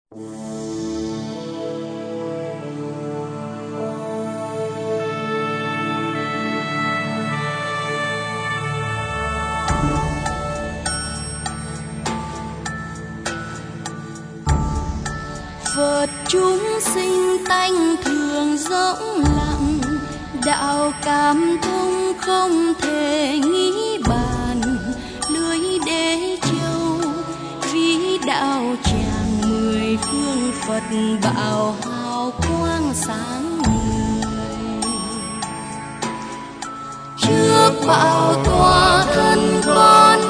Phật chúng sinh tanh thường rỗng lặng, đạo cảm thông không thể nghĩ bàn. Lưới đế châu vĩ đạo tràng mười phương, Phật bảo hào quang sáng người. Trước bảo tòa thân con